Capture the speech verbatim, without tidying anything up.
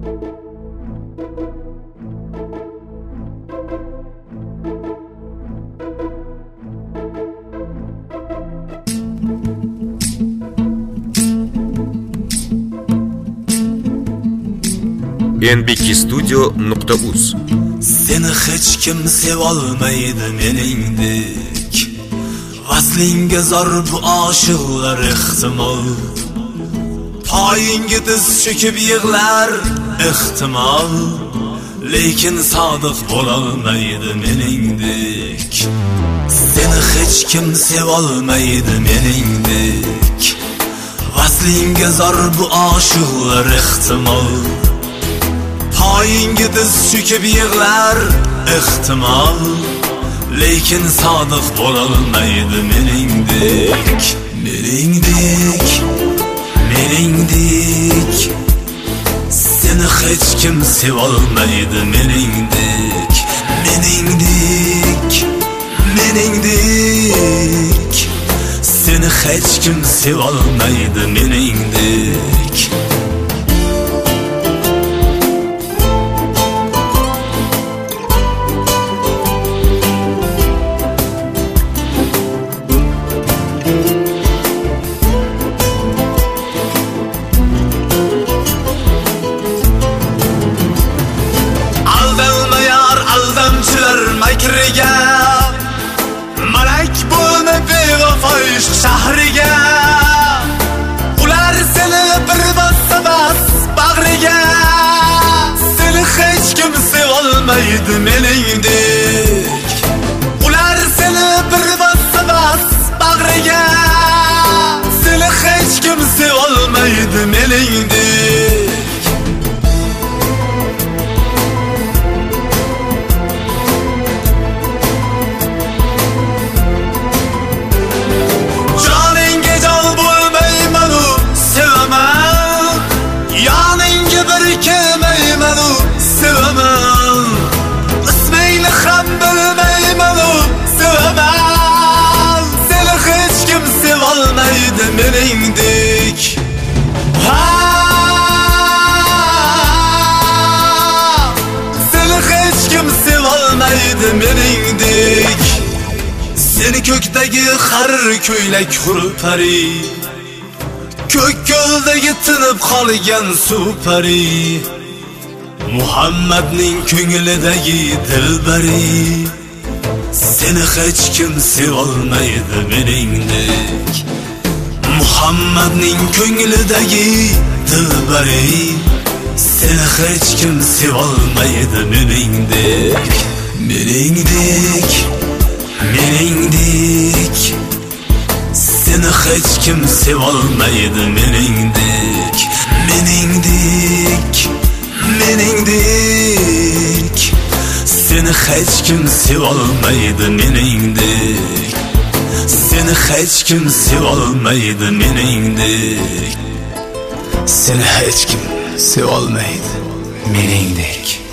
en b k studio nuqta uz. Seni hech kim sevolmaydi meningdek. Vaslinga zor bu oshiqlar ehtimol. Poyinga tiz cho'kib yig'lar ehtimol. Lekin sodiq bo'lolmaydi meningdek. Seni hech kim sevolmaydi meningdek. Vaslinga zor bu oshiqlar ehtimol. Poyinga tiz cho'kib yig'lar ehtimol. Lekin sodiq bo'lolmaydi meningdek. Meningdek, meningdek. Seni hech kim sevolmaydi meningdek. Meningdek, meningdek. Seni hech kim sevolmaydi meningdek. Makriga malak bo'lma bevafo ishq shahriga. Ular seni bir bassa bas bag'riga. Seni hech kim sevolmaydi meningdek. Ular seni bir bassa bas bag'riga. Seni hech kim sevolmaydi meningdek. Meningdek. Ha! Seni hech kim sevolmaydi meningdek. Seni ko'kdagi harir ko'ylak hurpari. Ko'k ko'ldagi tinib qolgan supari. Muhammadning ko'nglidagi dilbari. Seni hech kim sevolmaydi meningdek. Muhammadning ko'nglidagi dilbari. Seni hech kim sevolmaydi meningdek. Meningdek, meningdek. Seni hech kim sevolmaydi meningdek. Meningdek, meningdek. Seni hech kim sevolmaydi meningdek. Seni hech kim sevolmaydi meningdek. Seni hech kim sevolmaydi meningdek.